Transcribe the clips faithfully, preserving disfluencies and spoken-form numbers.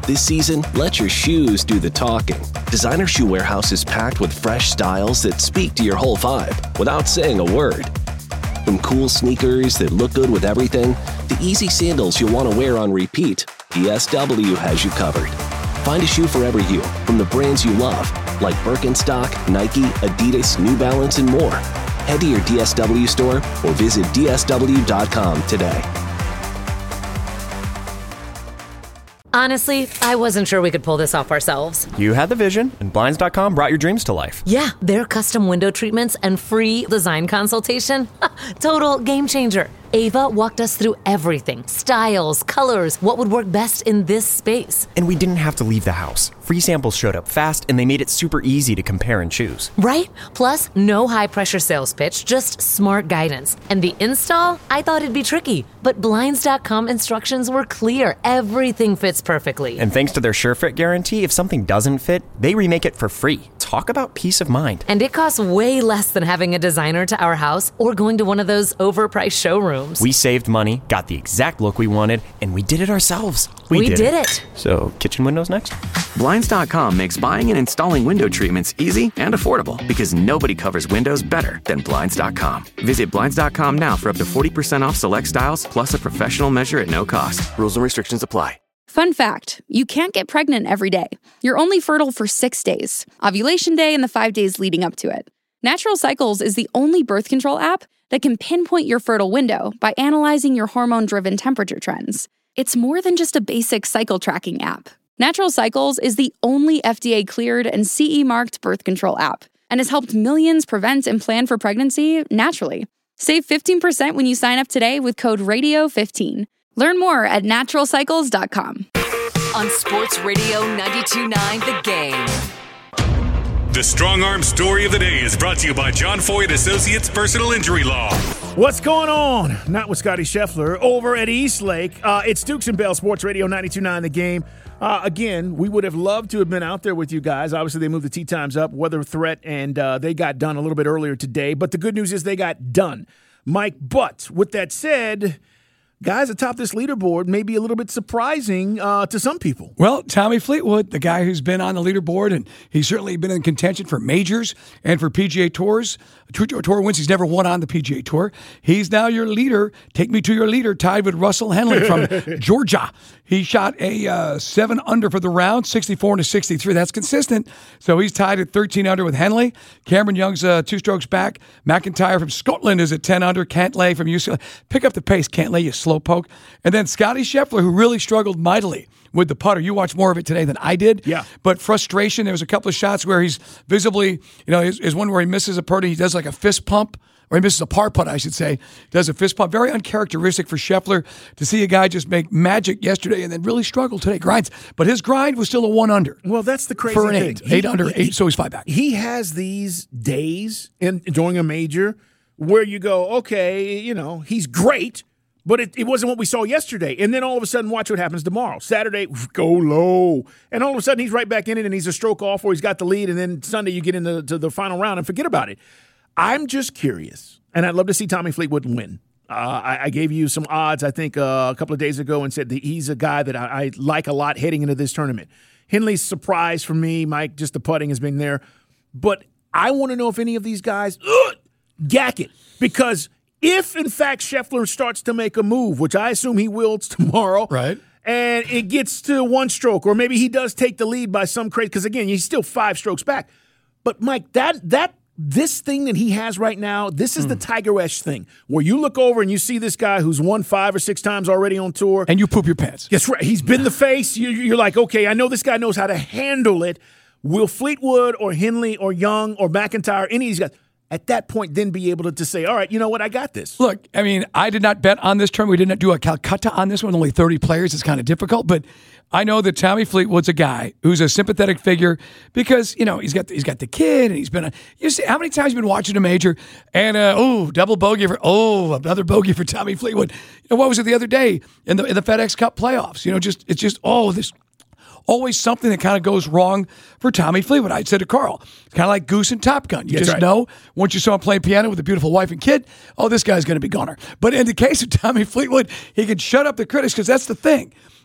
This season, let your shoes do the talking. Designer Shoe Warehouse is packed with fresh styles that speak to your whole vibe without saying a word. From cool sneakers that look good with everything, to easy sandals you'll want to wear on repeat, D S W has you covered. Find a shoe for every you from the brands you love, like Birkenstock, Nike, Adidas, New Balance, and more. Head to your D S W store or visit D S W dot com today. Honestly, I wasn't sure we could pull this off ourselves. You had the vision, and Blinds dot com brought your dreams to life. Yeah, their custom window treatments and free design consultation. Total game changer. Ava walked us through everything. Styles, colors, what would work best in this space. And we didn't have to leave the house. Free samples showed up fast, and they made it super easy to compare and choose. Right? Plus, no high-pressure sales pitch, just smart guidance. And the install? I thought it'd be tricky. But Blinds dot com instructions were clear. Everything fits perfectly. And thanks to their SureFit guarantee, if something doesn't fit, they remake it for free. Talk about peace of mind. And it costs way less than having a designer to our house or going to one of those overpriced showrooms. We saved money, got the exact look we wanted, and we did it ourselves. We, we did, did it. it. So, kitchen windows next? Blinds dot com makes buying and installing window treatments easy and affordable because nobody covers windows better than Blinds dot com. Visit Blinds dot com now for up to forty percent off select styles plus a professional measure at no cost. Rules and restrictions apply. Fun fact, you can't get pregnant every day. You're only fertile for six days, ovulation day and the five days leading up to it. Natural Cycles is the only birth control app that can pinpoint your fertile window by analyzing your hormone-driven temperature trends. It's more than just a basic cycle tracking app. Natural Cycles is the only F D A-cleared and C E-marked birth control app and has helped millions prevent and plan for pregnancy naturally. Save fifteen percent when you sign up today with code radio fifteen. Learn more at natural cycles dot com. On Sports Radio ninety-two point nine The Game. The Strong Arm Story of the Day is brought to you by John Foy Associates Personal Injury Law. What's going on? Not with Scotty Scheffler over at Eastlake. Uh, it's Dukes and Bell, Sports Radio ninety-two point nine The Game. Uh, again, we would have loved to have been out there with you guys. Obviously, they moved the tee times up, weather threat, and uh, they got done a little bit earlier today. But the good news is they got done. Mike, but with that said, guys atop this leaderboard may be a little bit surprising uh, to some people. Well, Tommy Fleetwood, the guy who's been on the leaderboard, and he's certainly been in contention for majors and for P G A Tours. Tour wins. He's never won on the P G A Tour. He's now your leader. Take me to your leader, tied with Russell Henley from Georgia. He shot a uh, seven under for the round, sixty-four to sixty-three. That's consistent. So he's tied at thirteen under with Henley. Cameron Young's uh, two strokes back. McIntyre from Scotland is at ten under. Cantlay from U C L A. Pick up the pace, Cantlay, you slowpoke. And then Scotty Scheffler, who really struggled mightily with the putter. You watched more of it today than I did. Yeah. But frustration, there was a couple of shots where he's visibly, you know, is, is one where he misses a putt. He does like a fist pump, or he misses a par putt, I should say. Does a fist pump. Very uncharacteristic for Scheffler to see a guy just make magic yesterday and then really struggle today. Grinds. But his grind was still a one under. Well, that's the crazy for an thing. eight. Eight he, under, he, eight, so he's five back. He has these days in during a major where you go, okay, you know, he's great, but it, it wasn't what we saw yesterday. And then all of a sudden, watch what happens tomorrow. Saturday, go low. And all of a sudden, he's right back in it, and he's a stroke off, or he's got the lead, and then Sunday you get into to the final round and forget about it. I'm just curious, and I'd love to see Tommy Fleetwood win. Uh, I, I gave you some odds, I think, uh, a couple of days ago and said that he's a guy that I, I like a lot heading into this tournament. Henley's surprise for me, Mike, just the putting has been there. But I want to know if any of these guys ugh, gack it, because – if, in fact, Scheffler starts to make a move, which I assume he will tomorrow, right, and it gets to one stroke, or maybe he does take the lead by some crazy, because, again, he's still five strokes back. But, Mike, that that this thing that he has right now, this is mm. the Tiger-esque thing, where you look over and you see this guy who's won five or six times already on tour. And you poop your pants. That's right. He's been the face. You're like, okay, I know this guy knows how to handle it. Will Fleetwood or Henley or Young or McIntyre, any of these guys, at that point, then be able to, to say, all right, you know what, I got this. Look, I mean, I did not bet on this tournament. We did not do a Calcutta on this one. Only thirty players. It's kind of difficult. But I know that Tommy Fleetwood's a guy who's a sympathetic figure because, you know, he's got the, he's got the kid and he's been a, you see, how many times you've been watching a major and, uh, oh, double bogey for, oh, another bogey for Tommy Fleetwood. You know, what was it the other day in the, in the FedEx Cup playoffs? You know, just it's just, oh, this always something that kind of goes wrong for Tommy Fleetwood. I said to Carl, it's kind of like Goose and Top Gun. You That's just right. know once you saw him play piano with a beautiful wife and kid, oh, this guy's going to be goner. But in the case of Tommy Fleetwood, he can shut up the critics because that's the thing.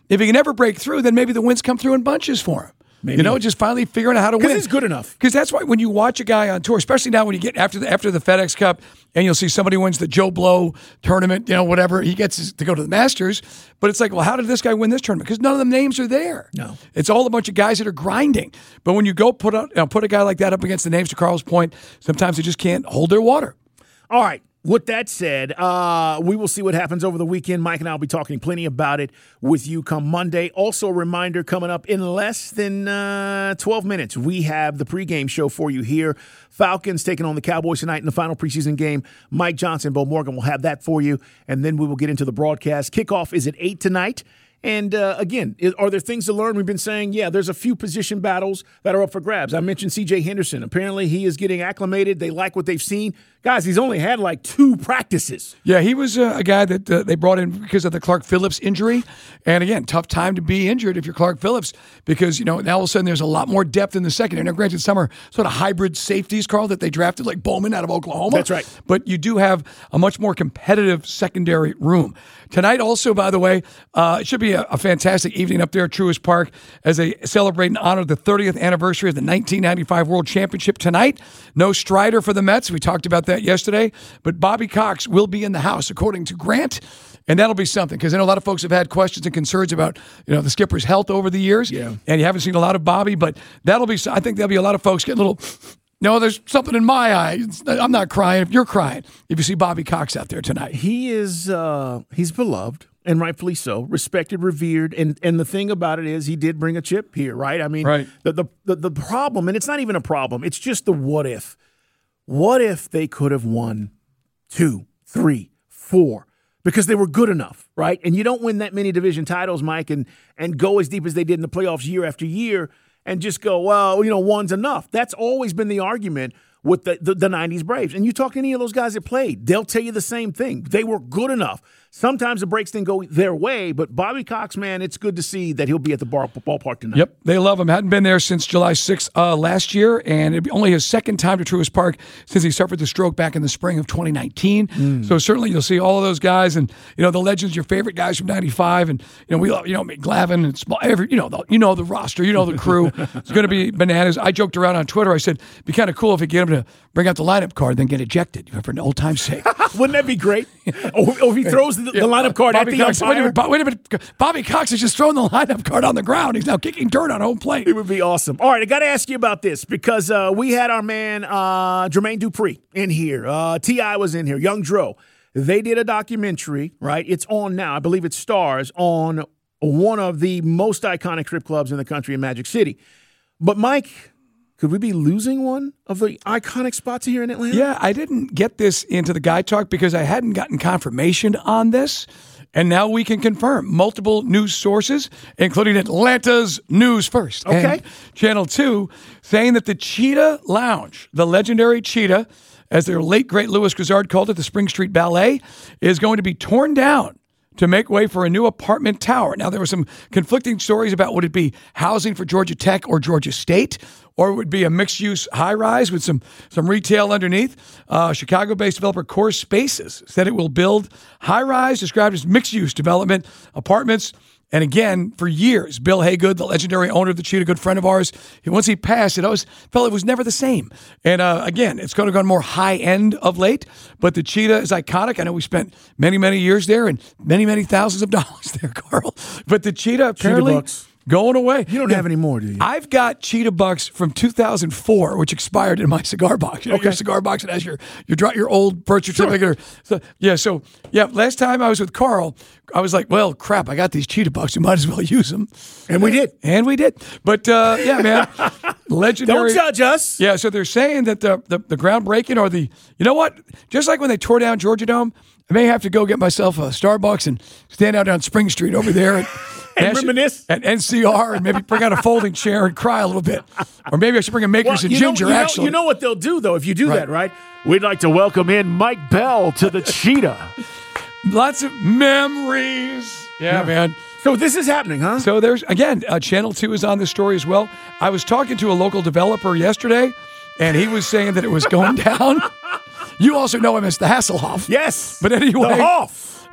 if he can ever break through, then maybe the wins come through in bunches for him. Maybe. You know, just finally figuring out how to win. Because he's good enough. Because that's why when you watch a guy on tour, especially now when you get after the after the FedEx Cup and you'll see somebody wins the Joe Blow tournament, you know, whatever, he gets to go to the Masters. But it's like, well, how did this guy win this tournament? Because none of the names are there. No. It's all a bunch of guys that are grinding. But when you go put a, you know, put a guy like that up against the names, to Carl's point, sometimes they just can't hold their water. All right. With that said, uh, we will see what happens over the weekend. Mike and I will be talking plenty about it with you come Monday. Also, a reminder coming up in less than uh, twelve minutes. We have the pregame show for you here. Falcons taking on the Cowboys tonight in the final preseason game. Mike Johnson, Bo Morgan will have that for you. And then we will get into the broadcast. Kickoff is at eight tonight. And, uh, again, are there things to learn? We've been saying, yeah, there's a few position battles that are up for grabs. I mentioned C J Henderson. Apparently, he is getting acclimated. They like what they've seen. Guys, he's only had like two practices. Yeah, he was uh, a guy that uh, they brought in because of the Clark Phillips injury. And, again, tough time to be injured if you're Clark Phillips because, you know, now all of a sudden there's a lot more depth in the secondary. Now, granted, some are sort of hybrid safeties, Carl, that they drafted, like Bowman out of Oklahoma. That's right. But you do have a much more competitive secondary room. Tonight also, by the way, uh, it should be a, a fantastic evening up there at Truist Park as they celebrate and honor the thirtieth anniversary of the nineteen ninety-five World Championship tonight. No Strider for the Mets. We talked about that yesterday. But Bobby Cox will be in the house, according to Grant. And that'll be something because I know a lot of folks have had questions and concerns about, you know, the skipper's health over the years. Yeah. And you haven't seen a lot of Bobby, but that'll be, I think there'll be a lot of folks getting a little, no, there's something in my eye. I'm not crying if you're crying if you see Bobby Cox out there tonight. He is, uh, he's beloved. And rightfully so, respected, revered, and and the thing about it is he did bring a chip here, right? I mean, right. The, the the the problem, and it's not even a problem, it's just the what if. What if they could have won two, three, four, because they were good enough, right? And you don't win that many division titles, Mike, and and go as deep as they did in the playoffs year after year and just go, well, you know, one's enough. That's always been the argument with the, the, the nineties Braves. And you talk to any of those guys that played, they'll tell you the same thing. They were good enough. Sometimes the breaks didn't go their way, but Bobby Cox, man, it's good to see that he'll be at the bar, ballpark tonight. Yep, they love him. Hadn't been there since July sixth uh, last year, and it'd be only his second time to Truist Park since he suffered the stroke back in the spring of twenty nineteen. Mm. So certainly you'll see all of those guys, and you know the legends, your favorite guys from ninety-five, and you know we love, you know Glavine and small, every you know the, you know the roster, you know the crew. It's going to be bananas. I joked around on Twitter. I said it'd be kind of cool if we get him to bring out the lineup card, then get ejected, you know, for an old time's sake. Wouldn't that be great? or, or if he throws the, yeah. the lineup card Bobby at the Cox, umpire. wait, a minute, wait a minute. Bobby Cox has just thrown the lineup card on the ground. He's now kicking dirt on home plate. It would be awesome. All right, I got to ask you about this because uh, we had our man uh, Jermaine Dupri in here. Uh, T I was in here. Young Dro. They did a documentary, right? It's on now. I believe it stars on one of the most iconic strip clubs in the country in Magic City. But, Mike, could we be losing one of the iconic spots here in Atlanta? Yeah, I didn't get this into the guy talk because I hadn't gotten confirmation on this. And now we can confirm multiple news sources, including Atlanta's News First. Okay. And Channel two, saying that the Cheetah Lounge, the legendary Cheetah, as their late great Louis Grizzard called it, the Spring Street Ballet, is going to be torn down to make way for a new apartment tower. Now, there were some conflicting stories about would it be housing for Georgia Tech or Georgia State, or it would be a mixed-use high-rise with some, some retail underneath. Uh, Chicago-based developer Core Spaces said it will build high-rise, described as mixed-use development, apartments. And again, for years, Bill Haygood, the legendary owner of the Cheetah, good friend of ours, once he passed, it always felt it was never the same. And uh, again, it's going to go more high-end of late, but the Cheetah is iconic. I know we spent many, many years there and many, many thousands of dollars there, Carl. But the Cheetah apparently... Cheetah Bucks. Going away. You don't yeah. have any more, do you? I've got Cheetah Bucks from two thousand four, which expired in my cigar box. You know, okay. Your cigar box that has your your, your old birth certificate. Sure. Or, so, yeah, so, yeah, last time I was with Carl, I was like, well, crap, I got these Cheetah Bucks. We might as well use them. And we did. And we did. But, uh, yeah, man, legendary. Don't judge us. Yeah, so they're saying that the, the, the groundbreaking or the, you know what? Just like when they tore down Georgia Dome, I may have to go get myself a Starbucks and stand out on Spring Street over there and, and reminisce at N C R and maybe bring out a folding chair and cry a little bit. Or maybe I should bring a Makers well, and you Ginger, know, you actually. Know, you know what they'll do, though, if you do right. that, right? We'd like to welcome in Mike Bell to the Cheetah. Lots of memories. Yeah, yeah, man. So this is happening, huh? So there's, again, uh, Channel two is on this story as well. I was talking to a local developer yesterday, and he was saying that it was going down. You also know him as the Hasselhoff. Yes. But anyway. The Hoff.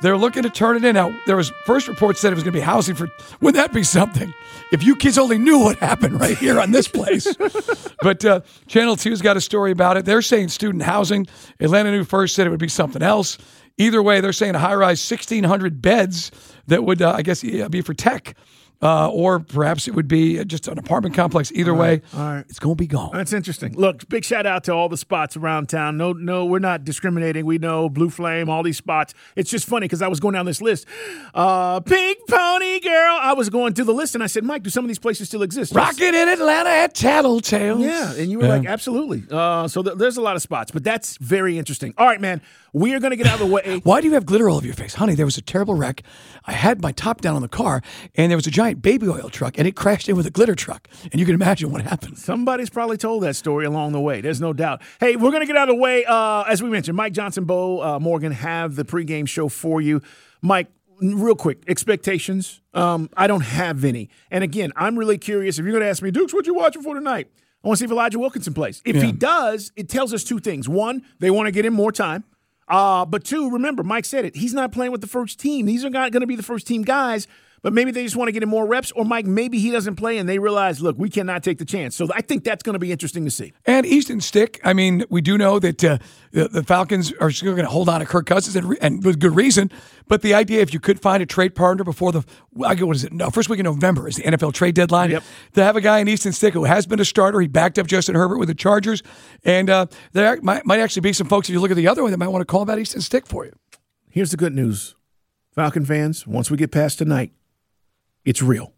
they're looking to turn it in. Now, there was first reports said it was going to be housing for. Wouldn't that be something? If you kids only knew what happened right here on this place. But uh, Channel two's got a story about it. They're saying student housing. Atlanta New First said it would be something else. Either way, they're saying a high-rise sixteen hundred beds that would, uh, I guess, yeah, be for tech. Uh, or perhaps it would be just an apartment complex. Either all way, right, all right. It's going to be gone. That's interesting. Look, big shout out to all the spots around town. No, no, we're not discriminating. We know Blue Flame, all these spots. It's just funny because I was going down this list. Uh, Pink Pony Girl. I was going through the list and I said, Mike, do some of these places still exist? Rocket in Atlanta at Tattletales. Yeah, and you were yeah. like, absolutely. Uh, so th- there's a lot of spots, but that's very interesting. All right, man. We are going to get out of the way. Why do you have glitter all over your face? Honey, there was a terrible wreck. I had my top down on the car, and there was a giant baby oil truck, and it crashed in with a glitter truck. And you can imagine what happened. Somebody's probably told that story along the way. There's no doubt. Hey, we're going to get out of the way. Uh, as we mentioned, Mike Johnson, Bo uh, Morgan have the pregame show for you. Mike, real quick, expectations. Um, I don't have any. And again, I'm really curious. If you're going to ask me, Dukes, what you watching for tonight? I want to see if Elijah Wilkinson plays. If yeah. he does, it tells us two things. One, they want to get him more time. Uh, but two, remember, Mike said it. He's not playing with the first team. These are not going to be the first team guys, but maybe they just want to get him more reps. Or, Mike, maybe he doesn't play and they realize, look, we cannot take the chance. So I think that's going to be interesting to see. And Easton Stick, I mean, we do know that uh, the, the Falcons are still going to hold on to Kirk Cousins, and, and with good reason. But the idea, if you could find a trade partner before the, what is it? No, first week of November is the N F L trade deadline. Yep. To have a guy in Easton Stick who has been a starter, he backed up Justin Herbert with the Chargers. And uh, there might, might actually be some folks, if you look at the other one, that might want to call about Easton Stick for you. Here's the good news. Falcon fans, once we get past tonight, it's real.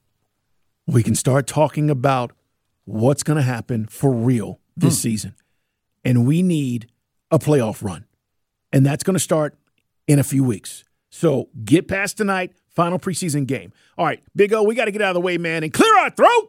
We can start talking about what's going to happen for real this mm. season. And we need a playoff run. And that's going to start in a few weeks. So get past tonight, final preseason game. All right, Big O, we got to get out of the way, man, and clear our throat.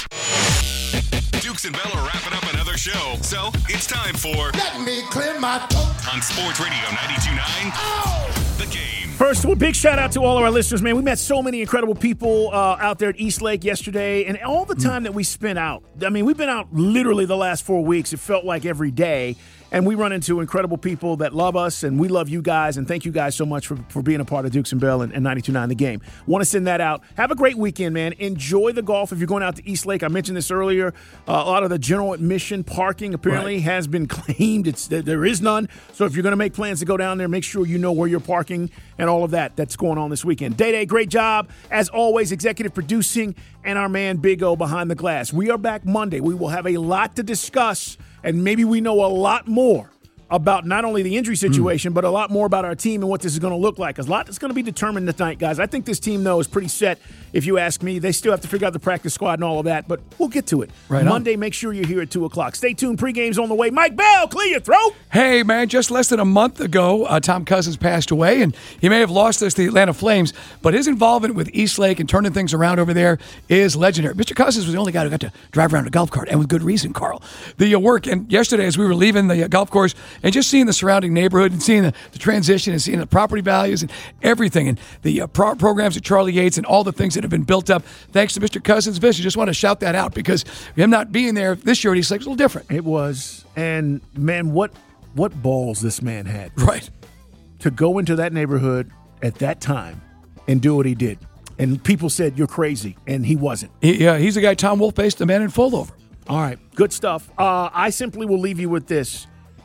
Dukes and Bell are wrapping up another show, so it's time for Let Me Clear My Throat on Sports Radio ninety-two point nine. Oh. The Game. First, well, big shout out to all of our listeners, man. We met so many incredible people uh, out there at East Lake yesterday, and all the time mm. that we spent out. I mean, we've been out literally the last four weeks. It felt like every day. And we run into incredible people that love us, and we love you guys, and thank you guys so much for, for being a part of Dukes and Bell and, and ninety-two point nine The Game. Want to send that out. Have a great weekend, man. Enjoy the golf if you're going out to East Lake. I mentioned this earlier. Uh, a lot of the general admission parking apparently right. has been claimed. It's There is none. So if you're going to make plans to go down there, make sure you know where you're parking and all of that that's going on this weekend. Day-Day, great job. As always, executive producing and our man Big O behind the glass. We are back Monday. We will have a lot to discuss, and maybe we know a lot more about not only the injury situation, mm. but a lot more about our team and what this is going to look like. A lot is going to be determined tonight, guys. I think this team, though, is pretty set, if you ask me. They still have to figure out the practice squad and all of that, but we'll get to it. Right Monday, on. Make sure you're here at two o'clock. Stay tuned. Pregame's on the way. Mike Bell, clear your throat. Hey, man, just less than a month ago, uh, Tom Cousins passed away, and he may have lost us to the Atlanta Flames, but his involvement with East Lake and turning things around over there is legendary. Mister Cousins was the only guy who got to drive around a golf cart, and with good reason, Carl. The uh, work, and yesterday as we were leaving the uh, golf course and just seeing the surrounding neighborhood and seeing the, the transition and seeing the property values and everything and the uh, pro- programs at Charlie Yates and all the things that have been built up thanks to Mister Cousins' vision. Just want to shout that out because him not being there this year at East Lake was a little different. It was. And, man, what what balls this man had. Right. To go into that neighborhood at that time and do what he did. And people said, you're crazy. And he wasn't. He, yeah, he's the guy Tom Wolf based the man in full over. All right. Good stuff. Uh, I simply will leave you with this.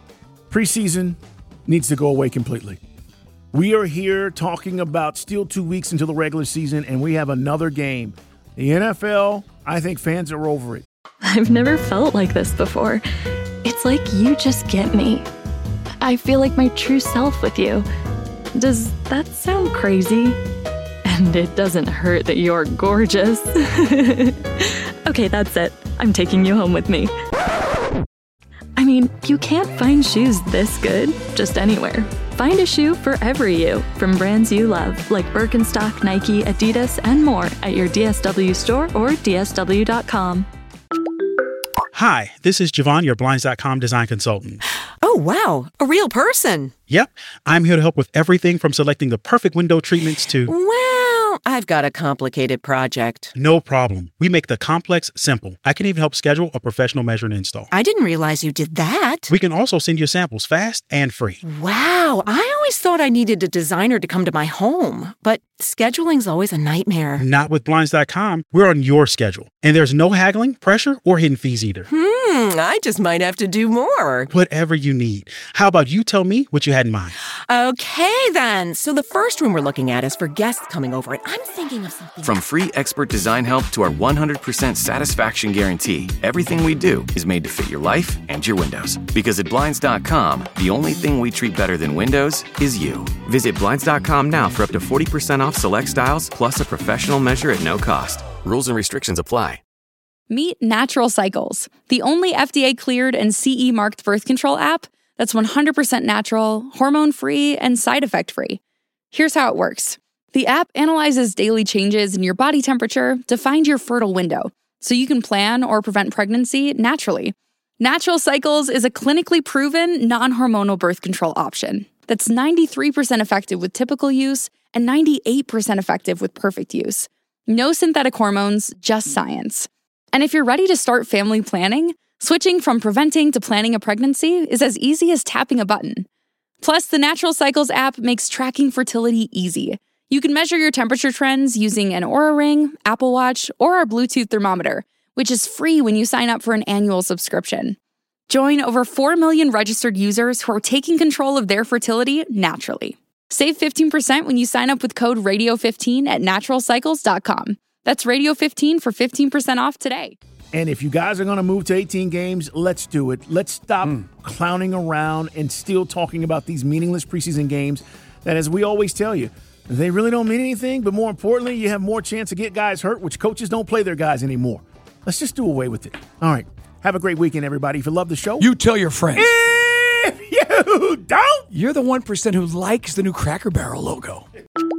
Preseason needs to go away completely. We are here talking about still two weeks until the regular season, and we have another game. The N F L, I think fans are over it. I've never felt like this before. It's like you just get me. I feel like my true self with you. Does that sound crazy? And it doesn't hurt that you're gorgeous. Okay, that's it. I'm taking you home with me. I mean, you can't find shoes this good just anywhere. Find a shoe for every you from brands you love, like Birkenstock, Nike, Adidas, and more at your D S W store or D S W dot com. Hi, this is Javon, your Blinds dot com design consultant. Oh, wow. A real person. Yep. I'm here to help with everything from selecting the perfect window treatments to... Wow. I've got a complicated project. No problem. We make the complex simple. I can even help schedule a professional measure and install. I didn't realize you did that. We can also send you samples fast and free. Wow, I always thought I needed a designer to come to my home, but scheduling's always a nightmare. Not with Blinds dot com. We're on your schedule, and there's no haggling, pressure, or hidden fees either. Hmm, I just might have to do more. Whatever you need. How about you tell me what you had in mind? Okay, then. So the first room we're looking at is for guests coming over, and I'm thinking of something. From free expert design help to our one hundred percent satisfaction guarantee, everything we do is made to fit your life and your windows. Because at Blinds dot com, the only thing we treat better than windows is you. Visit Blinds dot com now for up to forty percent off select styles, plus a professional measure at no cost. Rules and restrictions apply. Meet Natural Cycles, the only F D A-cleared and C E-marked birth control app that's one hundred percent natural, hormone-free, and side effect-free. Here's how it works. The app analyzes daily changes in your body temperature to find your fertile window, so you can plan or prevent pregnancy naturally. Natural Cycles is a clinically proven, non-hormonal birth control option that's ninety-three percent effective with typical use and ninety-eight percent effective with perfect use. No synthetic hormones, just science. And if you're ready to start family planning, switching from preventing to planning a pregnancy is as easy as tapping a button. Plus, the Natural Cycles app makes tracking fertility easy. You can measure your temperature trends using an Oura Ring, Apple Watch, or our Bluetooth thermometer, which is free when you sign up for an annual subscription. Join over four million registered users who are taking control of their fertility naturally. Save fifteen percent when you sign up with code radio fifteen at natural cycles dot com. That's radio fifteen for fifteen percent off today. And if you guys are going to move to eighteen games, let's do it. Let's stop mm. clowning around and still talking about these meaningless preseason games that, as we always tell you, they really don't mean anything. But more importantly, you have more chance to get guys hurt, which coaches don't play their guys anymore. Let's just do away with it. All right. Have a great weekend, everybody. If you love the show, you tell your friends. If you don't, you're the one percent who likes the new Cracker Barrel logo.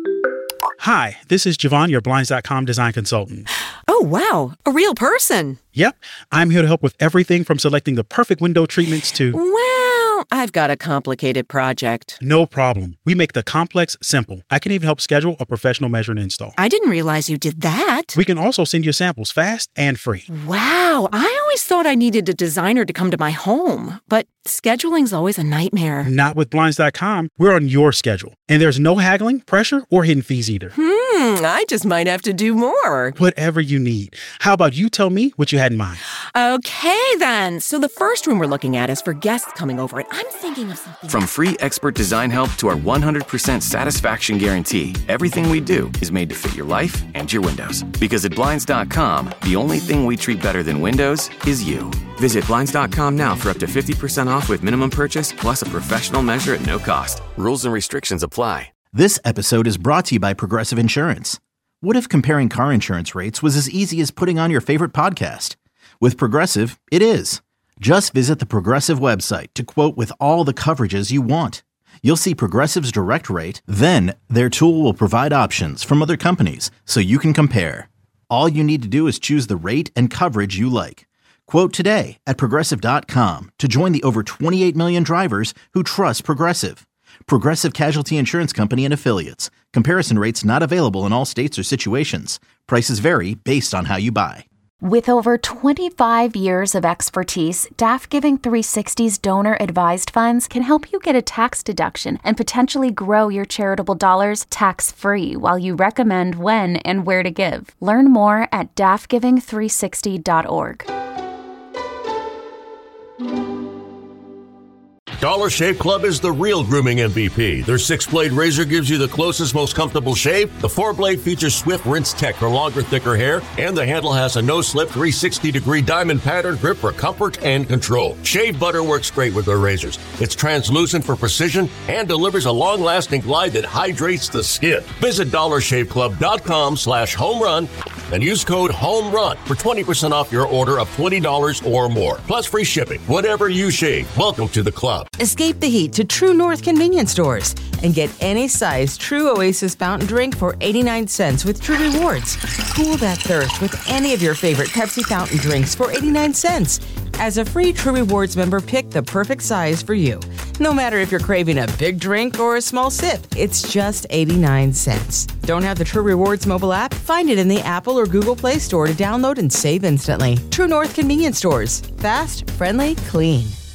Hi, this is Javon, your Blinds dot com design consultant. Oh, wow. A real person. Yep. I'm here to help with everything from selecting the perfect window treatments to... Well, I've got a complicated project. No problem. We make the complex simple. I can even help schedule a professional measure and install. I didn't realize you did that. We can also send you samples fast and free. Wow. I always thought I needed a designer to come to my home, but scheduling's always a nightmare. Not with Blinds dot com. We're on your schedule, and there's no haggling, pressure, or hidden fees either. Hmm, I just might have to do more. Whatever you need. How about you tell me what you had in mind? Okay, then. So the first room we're looking at is for guests coming over, and I'm thinking of something. From free expert design help to our one hundred percent satisfaction guarantee, everything we do is made to fit your life and your windows. Because at Blinds dot com, the only thing we treat better than windows is you. Visit Blinds dot com now for up to fifty percent off with minimum purchase, plus a professional measure at no cost. Rules and restrictions apply. This episode is brought to you by Progressive Insurance. What if comparing car insurance rates was as easy as putting on your favorite podcast? With Progressive, it is. Just visit the Progressive website to quote with all the coverages you want. You'll see Progressive's direct rate, then their tool will provide options from other companies so you can compare. All you need to do is choose the rate and coverage you like. Quote today at progressive dot com to join the over twenty-eight million drivers who trust Progressive. Progressive Casualty Insurance Company and Affiliates. Comparison rates not available in all states or situations. Prices vary based on how you buy. With over twenty-five years of expertise, D A F Giving three sixty's donor-advised funds can help you get a tax deduction and potentially grow your charitable dollars tax-free while you recommend when and where to give. Learn more at D A F giving three sixty dot org. Dollar Shave Club is the real grooming M V P. Their six-blade razor gives you the closest, most comfortable shave. The four-blade features Swift Rinse Tech for longer, thicker hair. And the handle has a no-slip three hundred sixty degree diamond pattern grip for comfort and control. Shave butter works great with their razors. It's translucent for precision and delivers a long-lasting glide that hydrates the skin. Visit dollar shave club dot com slash home run and use code HOMERUN for twenty percent off your order of twenty dollars or more. Plus free shipping. Whatever you shave, welcome to the club. Escape the heat to True North convenience stores and get any size True Oasis fountain drink for eighty-nine cents with True Rewards. Cool that thirst with any of your favorite Pepsi fountain drinks for eighty-nine cents. As a free True Rewards member, pick the perfect size for you. No matter if you're craving a big drink or a small sip, it's just eighty-nine cents. Don't have the True Rewards mobile app? Find it in the Apple or Google Play Store to download and save instantly. True North Convenience Stores. Fast, friendly, clean.